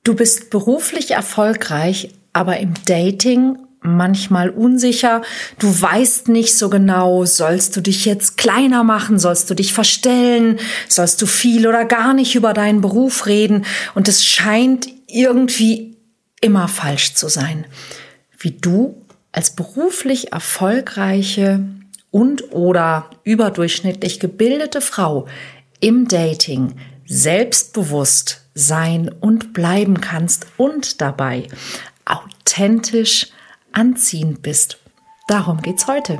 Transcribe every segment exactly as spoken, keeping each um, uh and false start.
Du bist beruflich erfolgreich, aber im Dating manchmal unsicher. Du weißt nicht so genau, sollst du dich jetzt kleiner machen, sollst du dich verstellen, sollst du viel oder gar nicht über deinen Beruf reden. Und es scheint irgendwie immer falsch zu sein. Wie du als beruflich erfolgreiche und oder überdurchschnittlich gebildete Frau im Dating selbstbewusst sein und bleiben kannst und dabei authentisch anziehend bist. Darum geht's heute.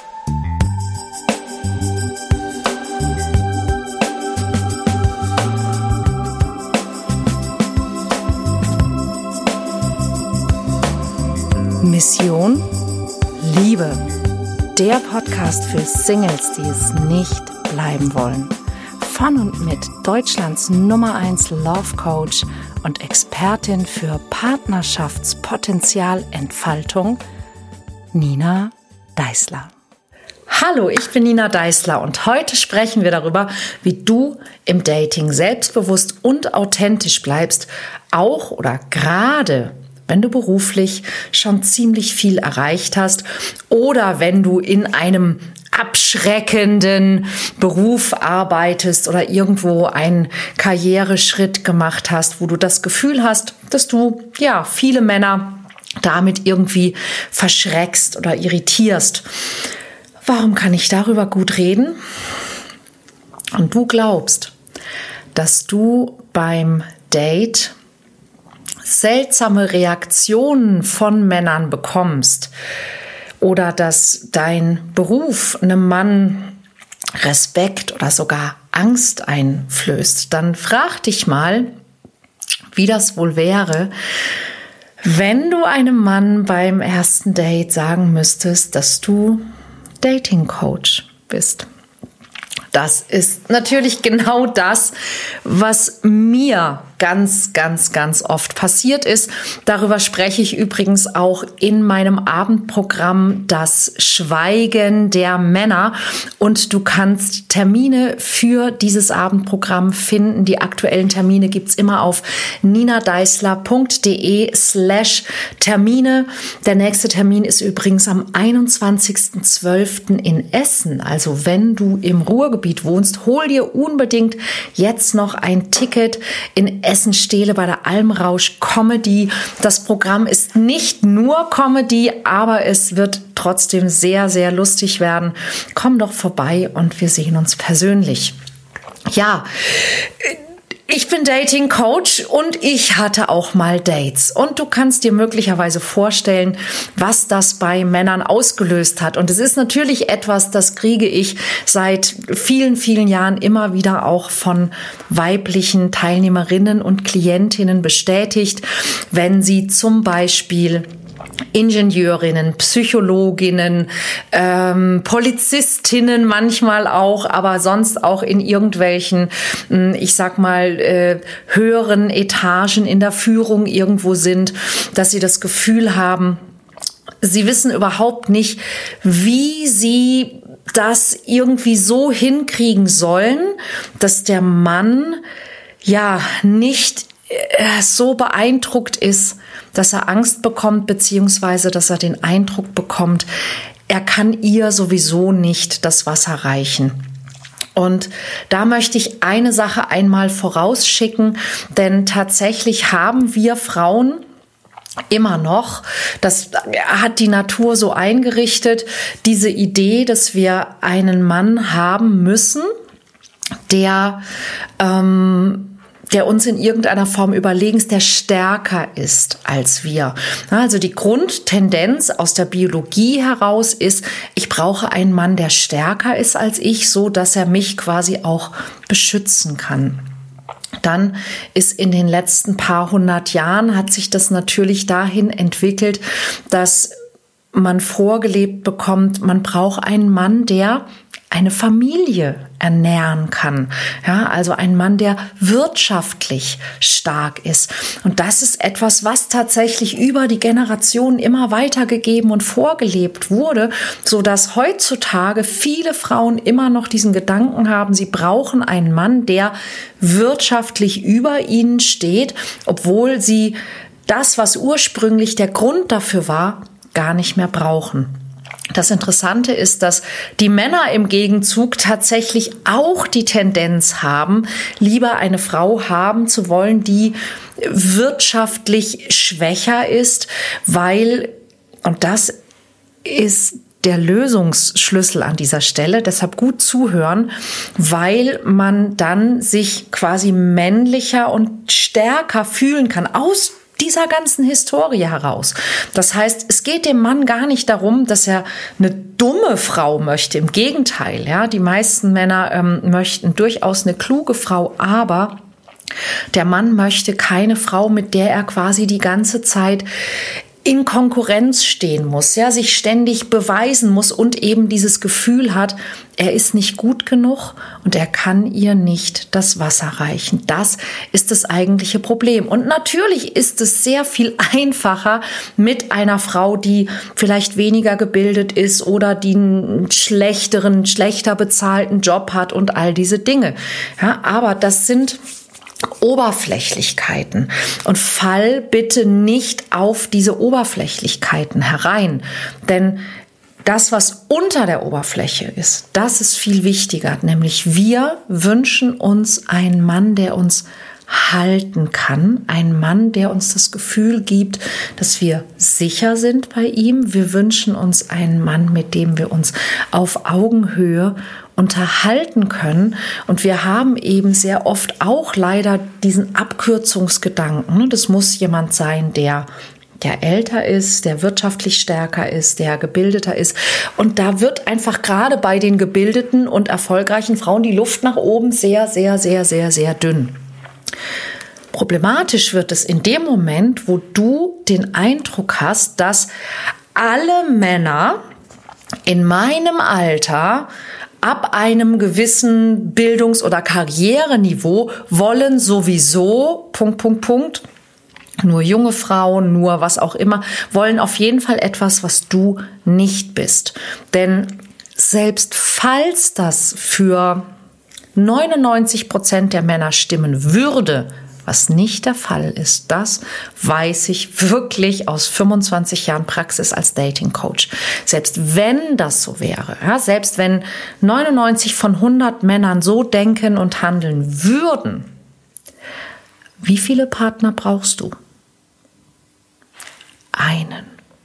Mission Liebe. Der Podcast für Singles, die es nicht bleiben wollen. Von und mit Deutschlands Nummer eins Love Coach und Expertin für Partnerschaftspotenzialentfaltung, Nina Deißler. Hallo, ich bin Nina Deißler und heute sprechen wir darüber, wie du im Dating selbstbewusst und authentisch bleibst, auch oder gerade wenn du beruflich schon ziemlich viel erreicht hast oder wenn du in einem abschreckenden Beruf arbeitest oder irgendwo einen Karriereschritt gemacht hast, wo du das Gefühl hast, dass du ja viele Männer damit irgendwie verschreckst oder irritierst. Warum kann ich darüber gut reden? Und du glaubst, dass du beim Date seltsame Reaktionen von Männern bekommst oder dass dein Beruf einem Mann Respekt oder sogar Angst einflößt, dann frag dich mal, wie das wohl wäre, wenn du einem Mann beim ersten Date sagen müsstest, dass du Dating Coach bist. Das ist natürlich genau das, was mir ganz, ganz, ganz oft passiert ist. Darüber spreche ich übrigens auch in meinem Abendprogramm Das Schweigen der Männer. Und du kannst Termine für dieses Abendprogramm finden. Die aktuellen Termine gibt's immer auf ninadeißler.de slash Termine. Der nächste Termin ist übrigens am einundzwanzigsten zwölften in Essen. Also wenn du im Ruhrgebiet wohnst, hol dir unbedingt jetzt noch ein Ticket in Essen-Stehle bei der Almrausch Comedy. Das Programm ist nicht nur Comedy, aber es wird trotzdem sehr, sehr lustig werden. Komm doch vorbei und wir sehen uns persönlich. Ja, ich bin Dating Coach und ich hatte auch mal Dates. Und du kannst dir möglicherweise vorstellen, was das bei Männern ausgelöst hat. Und es ist natürlich etwas, das kriege ich seit vielen, vielen Jahren immer wieder auch von weiblichen Teilnehmerinnen und Klientinnen bestätigt, wenn sie zum Beispiel Ingenieurinnen, Psychologinnen, ähm, Polizistinnen manchmal auch, aber sonst auch in irgendwelchen, ich sag mal, äh, höheren Etagen in der Führung irgendwo sind, dass sie das Gefühl haben, sie wissen überhaupt nicht, wie sie das irgendwie so hinkriegen sollen, dass der Mann ja nicht so beeindruckt ist, dass er Angst bekommt, beziehungsweise dass er den Eindruck bekommt, er kann ihr sowieso nicht das Wasser reichen. Und da möchte ich eine Sache einmal vorausschicken, denn tatsächlich haben wir Frauen immer noch, das hat die Natur so eingerichtet, diese Idee, dass wir einen Mann haben müssen, der ähm, der uns in irgendeiner Form überlegen ist, der stärker ist als wir. Also die Grundtendenz aus der Biologie heraus ist, ich brauche einen Mann, der stärker ist als ich, so dass er mich quasi auch beschützen kann. Dann ist in den letzten paar hundert Jahren hat sich das natürlich dahin entwickelt, dass man vorgelebt bekommt, man braucht einen Mann, der eine Familie ernähren kann. Ja, also ein Mann, der wirtschaftlich stark ist. Und das ist etwas, was tatsächlich über die Generationen immer weitergegeben und vorgelebt wurde, so dass heutzutage viele Frauen immer noch diesen Gedanken haben, sie brauchen einen Mann, der wirtschaftlich über ihnen steht, obwohl sie das, was ursprünglich der Grund dafür war, gar nicht mehr brauchen. Das Interessante ist, dass die Männer im Gegenzug tatsächlich auch die Tendenz haben, lieber eine Frau haben zu wollen, die wirtschaftlich schwächer ist, weil, und das ist der Lösungsschlüssel an dieser Stelle, deshalb gut zuhören, weil man dann sich quasi männlicher und stärker fühlen kann, aus dieser ganzen Historie heraus. Das heißt, es geht dem Mann gar nicht darum, dass er eine dumme Frau möchte. Im Gegenteil, ja, die meisten Männer ähm, möchten durchaus eine kluge Frau, aber der Mann möchte keine Frau, mit der er quasi die ganze Zeit in Konkurrenz stehen muss, ja, sich ständig beweisen muss und eben dieses Gefühl hat, er ist nicht gut genug und er kann ihr nicht das Wasser reichen. Das ist das eigentliche Problem. Und natürlich ist es sehr viel einfacher mit einer Frau, die vielleicht weniger gebildet ist oder die einen schlechteren, schlechter bezahlten Job hat und all diese Dinge. Ja, aber das sind Oberflächlichkeiten und fall bitte nicht auf diese Oberflächlichkeiten herein, denn das, was unter der Oberfläche ist, das ist viel wichtiger, nämlich wir wünschen uns einen Mann, der uns halten kann, ein Mann, der uns das Gefühl gibt, dass wir sicher sind bei ihm. Wir wünschen uns einen Mann, mit dem wir uns auf Augenhöhe unterhalten können. Und wir haben eben sehr oft auch leider diesen Abkürzungsgedanken. Das muss jemand sein, der der älter ist, der wirtschaftlich stärker ist, der gebildeter ist. Und da wird einfach gerade bei den gebildeten und erfolgreichen Frauen die Luft nach oben sehr, sehr, sehr, sehr, sehr dünn. Problematisch wird es in dem Moment, wo du den Eindruck hast, dass alle Männer in meinem Alter ab einem gewissen Bildungs- oder Karriereniveau wollen sowieso, Punkt, Punkt, Punkt, nur junge Frauen, nur was auch immer, wollen auf jeden Fall etwas, was du nicht bist. Denn selbst falls das für neunundneunzig Prozent der Männer stimmen würde, was nicht der Fall ist, das weiß ich wirklich aus fünfundzwanzig Jahren Praxis als Dating Coach. Selbst wenn das so wäre, ja, selbst wenn neunundneunzig von hundert Männern so denken und handeln würden, wie viele Partner brauchst du? Einen.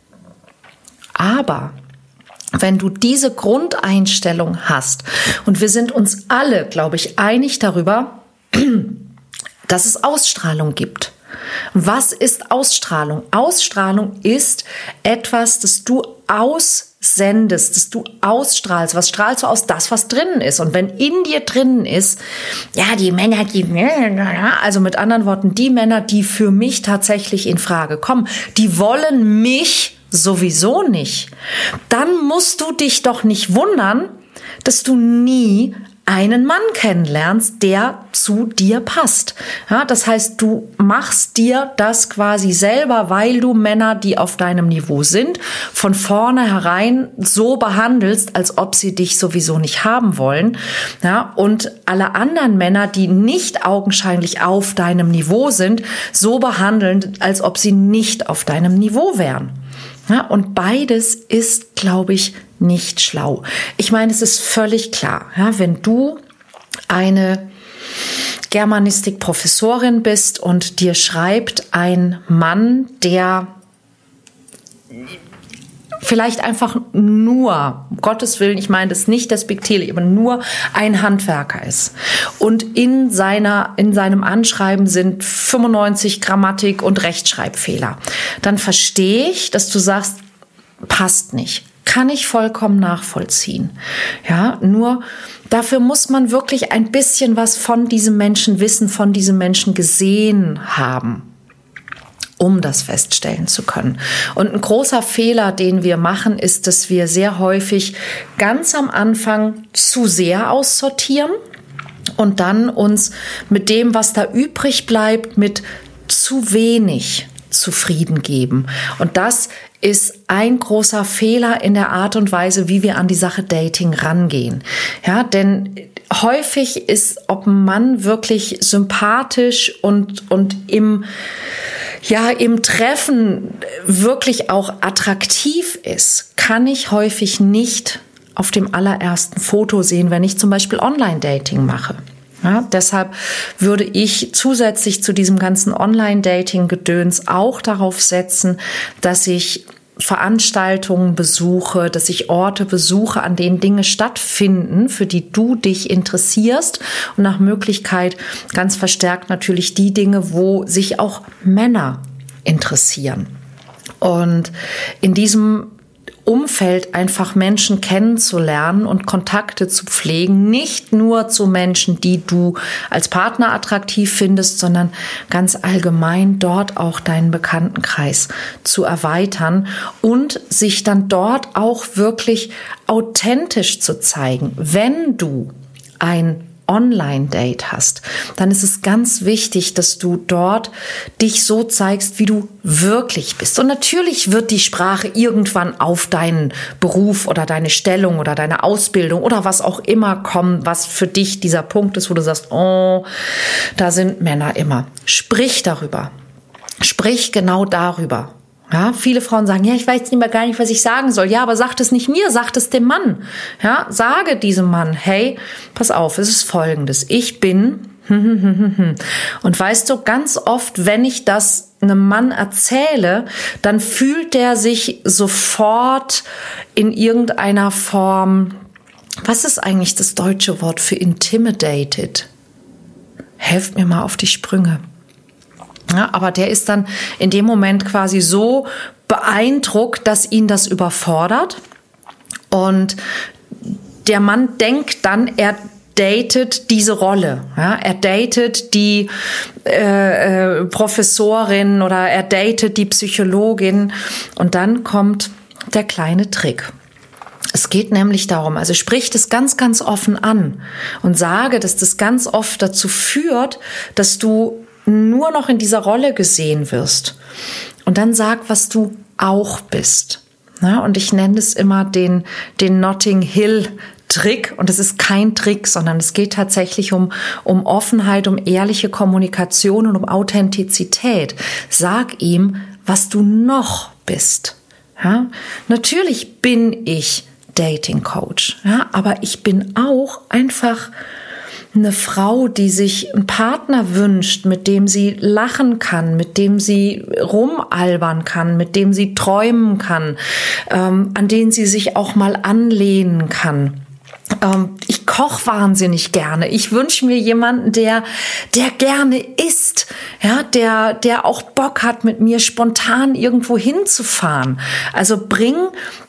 Aber wenn du diese Grundeinstellung hast, und wir sind uns alle, glaube ich, einig darüber, dass es Ausstrahlung gibt. Was ist Ausstrahlung? Ausstrahlung ist etwas, das du aussendest, das du ausstrahlst. Was strahlst du aus? Das, was drinnen ist. Und wenn in dir drinnen ist, ja, die Männer, die, also mit anderen Worten, die Männer, die für mich tatsächlich in Frage kommen, die wollen mich sowieso nicht, dann musst du dich doch nicht wundern, dass du nie einen Mann kennenlernst, der zu dir passt. Ja, das heißt, du machst dir das quasi selber, weil du Männer, die auf deinem Niveau sind, von vornherein so behandelst, als ob sie dich sowieso nicht haben wollen. Ja, und alle anderen Männer, die nicht augenscheinlich auf deinem Niveau sind, so behandeln, als ob sie nicht auf deinem Niveau wären. Ja, und beides ist, glaube ich, nicht schlau. Ich meine, es ist völlig klar, ja, wenn du eine Germanistik-Professorin bist und dir schreibt ein Mann, der vielleicht einfach nur, um Gottes Willen, ich meine das nicht despektierlich, aber nur ein Handwerker ist. Und in seiner, in seinem Anschreiben sind fünfundneunzig Grammatik- und Rechtschreibfehler. Dann verstehe ich, dass du sagst, passt nicht. Kann ich vollkommen nachvollziehen. Ja, nur dafür muss man wirklich ein bisschen was von diesem Menschen wissen, von diesem Menschen gesehen haben. um das feststellen zu können. Und ein großer Fehler, den wir machen, ist, dass wir sehr häufig ganz am Anfang zu sehr aussortieren und dann uns mit dem, was da übrig bleibt, mit zu wenig zufrieden geben. Und das ist ein großer Fehler in der Art und Weise, wie wir an die Sache Dating rangehen. Ja, denn häufig ist, ob ein Mann wirklich sympathisch und, und im ja, im Treffen wirklich auch attraktiv ist, kann ich häufig nicht auf dem allerersten Foto sehen, wenn ich zum Beispiel Online-Dating mache. Ja, deshalb würde ich zusätzlich zu diesem ganzen Online-Dating-Gedöns auch darauf setzen, dass ich Veranstaltungen besuche, dass ich Orte besuche, an denen Dinge stattfinden, für die du dich interessierst und nach Möglichkeit ganz verstärkt natürlich die Dinge, wo sich auch Männer interessieren. Und in diesem Umfeld einfach Menschen kennenzulernen und Kontakte zu pflegen, nicht nur zu Menschen, die du als Partner attraktiv findest, sondern ganz allgemein dort auch deinen Bekanntenkreis zu erweitern und sich dann dort auch wirklich authentisch zu zeigen. Wenn du ein Online-Date hast, dann ist es ganz wichtig, dass du dort dich so zeigst, wie du wirklich bist. Und natürlich wird die Sprache irgendwann auf deinen Beruf oder deine Stellung oder deine Ausbildung oder was auch immer kommen, was für dich dieser Punkt ist, wo du sagst, oh, da sind Männer immer. Sprich darüber. Sprich genau darüber. Ja, viele Frauen sagen, ja, ich weiß nicht mehr gar nicht, was ich sagen soll. Ja, aber sag es nicht mir, sag es dem Mann. Ja, sage diesem Mann, hey, pass auf, es ist Folgendes. Ich bin, und weißt du, ganz oft, wenn ich das einem Mann erzähle, dann fühlt der sich sofort in irgendeiner Form, was ist eigentlich das deutsche Wort für intimidated? Helft mir mal auf die Sprünge. Ja, aber der ist dann in dem Moment quasi so beeindruckt, dass ihn das überfordert. Und der Mann denkt dann, er datet diese Rolle. Ja, er datet die äh, äh, Professorin oder er datet die Psychologin. Und dann kommt der kleine Trick. Es geht nämlich darum, also sprich das ganz, ganz offen an und sage, dass das ganz oft dazu führt, dass du nur noch in dieser Rolle gesehen wirst. Und dann sag, was du auch bist. Ja, und ich nenne es immer den, den Notting Hill Trick. Und es ist kein Trick, sondern es geht tatsächlich um, um Offenheit, um ehrliche Kommunikation und um Authentizität. Sag ihm, was du noch bist. Ja, natürlich bin ich Dating Coach, ja, aber ich bin auch einfach eine Frau, die sich einen Partner wünscht, mit dem sie lachen kann, mit dem sie rumalbern kann, mit dem sie träumen kann, ähm, an den sie sich auch mal anlehnen kann. Ähm, ich koche wahnsinnig gerne. Ich wünsche mir jemanden, der, der gerne isst, ja, der, der auch Bock hat, mit mir spontan irgendwo hinzufahren. Also bring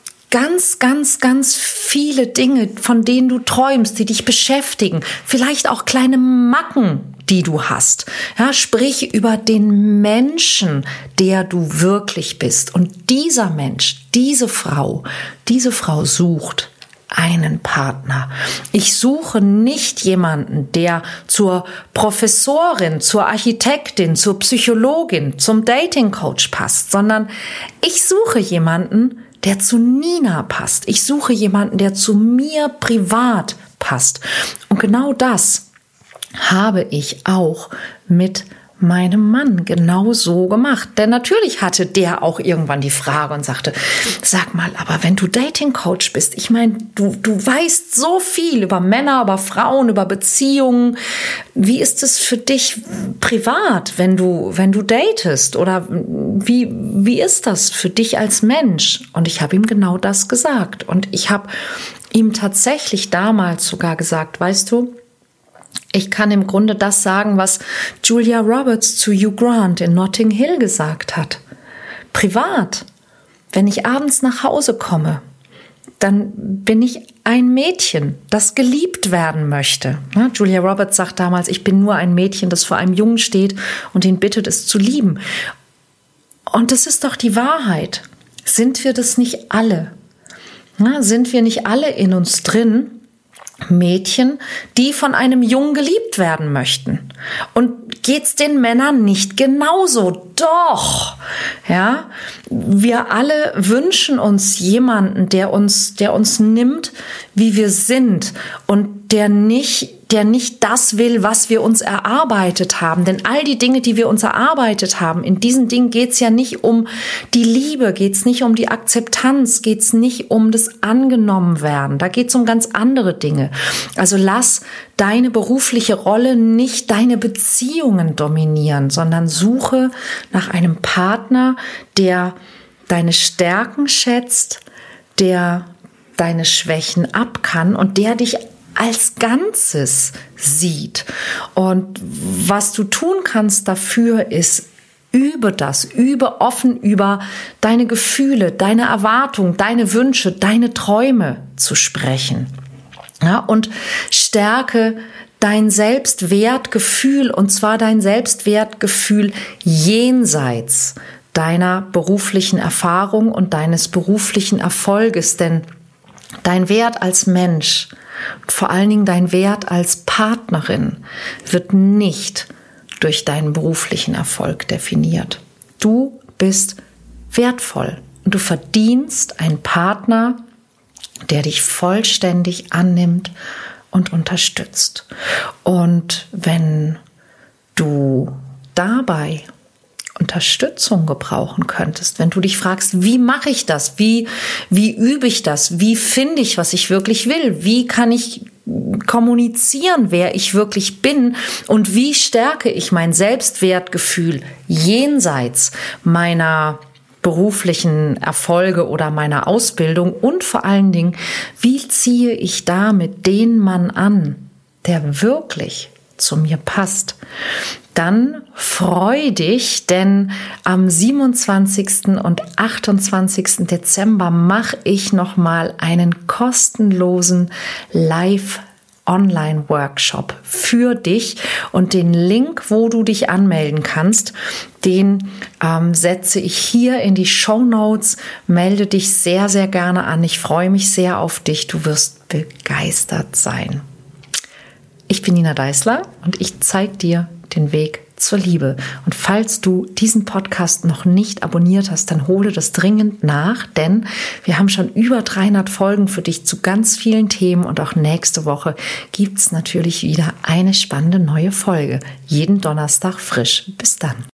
ganz, ganz, ganz viele Dinge, von denen du träumst, die dich beschäftigen. Vielleicht auch kleine Macken, die du hast. Ja, sprich über den Menschen, der du wirklich bist. Und dieser Mensch, diese Frau, diese Frau sucht einen Partner. Ich suche nicht jemanden, der zur Professorin, zur Architektin, zur Psychologin, zum Dating-Coach passt, sondern ich suche jemanden, der zu Nina passt. Ich suche jemanden, der zu mir privat passt. Und genau das habe ich auch mit meinem Mann genau so gemacht. Denn natürlich hatte der auch irgendwann die Frage und sagte, sag mal, aber wenn du Dating-Coach bist, ich meine, du, du weißt so viel über Männer, über Frauen, über Beziehungen. Wie ist es für dich privat, wenn du, wenn du datest? Oder wie, wie ist das für dich als Mensch? Und ich habe ihm genau das gesagt. Und ich habe ihm tatsächlich damals sogar gesagt, weißt du, ich kann im Grunde das sagen, was Julia Roberts zu Hugh Grant in Notting Hill gesagt hat. Privat, wenn ich abends nach Hause komme, dann bin ich ein Mädchen, das geliebt werden möchte. Julia Roberts sagt damals, ich bin nur ein Mädchen, das vor einem Jungen steht und ihn bittet, es zu lieben. Und das ist doch die Wahrheit. Sind wir das nicht alle? Na, sind wir nicht alle in uns drin Mädchen, die von einem Jungen geliebt werden möchten? Und geht's den Männern nicht genauso? Doch! Ja, wir alle wünschen uns jemanden, der uns, der uns nimmt, wie wir sind und der nicht der nicht das will, was wir uns erarbeitet haben. Denn all die Dinge, die wir uns erarbeitet haben, in diesen Dingen geht's ja nicht um die Liebe, geht's nicht um die Akzeptanz, geht's nicht um das Angenommenwerden. Da geht's um ganz andere Dinge. Also lass deine berufliche Rolle nicht deine Beziehungen dominieren, sondern suche nach einem Partner, der deine Stärken schätzt, der deine Schwächen ab kann und der dich als Ganzes sieht. Und was du tun kannst dafür ist, übe das, übe offen über deine Gefühle, deine Erwartungen, deine Wünsche, deine Träume zu sprechen. Ja, und stärke dein Selbstwertgefühl, und zwar dein Selbstwertgefühl jenseits deiner beruflichen Erfahrung und deines beruflichen Erfolges, denn dein Wert als Mensch, vor allen Dingen dein Wert als Partnerin, wird nicht durch deinen beruflichen Erfolg definiert. Du bist wertvoll und du verdienst einen Partner, der dich vollständig annimmt und unterstützt. Und wenn du dabei Unterstützung gebrauchen könntest, wenn du dich fragst, wie mache ich das? Wie, wie übe ich das? Wie finde ich, was ich wirklich will? Wie kann ich kommunizieren, wer ich wirklich bin? Und wie stärke ich mein Selbstwertgefühl jenseits meiner beruflichen Erfolge oder meiner Ausbildung? Und vor allen Dingen, wie ziehe ich damit den Mann an, der wirklich zu mir passt? Dann freu dich, denn am siebenundzwanzigsten und achtundzwanzigsten Dezember mache ich nochmal einen kostenlosen Live-Online-Workshop für dich. Und den Link, wo du dich anmelden kannst, den ähm, setze ich hier in die Shownotes. Melde dich sehr, sehr gerne an. Ich freue mich sehr auf dich. Du wirst begeistert sein. Ich bin Nina Deißler und ich zeige dir den Weg zur Liebe. Und falls du diesen Podcast noch nicht abonniert hast, dann hole das dringend nach, denn wir haben schon über dreihundert Folgen für dich zu ganz vielen Themen und auch nächste Woche gibt es natürlich wieder eine spannende neue Folge. Jeden Donnerstag frisch. Bis dann.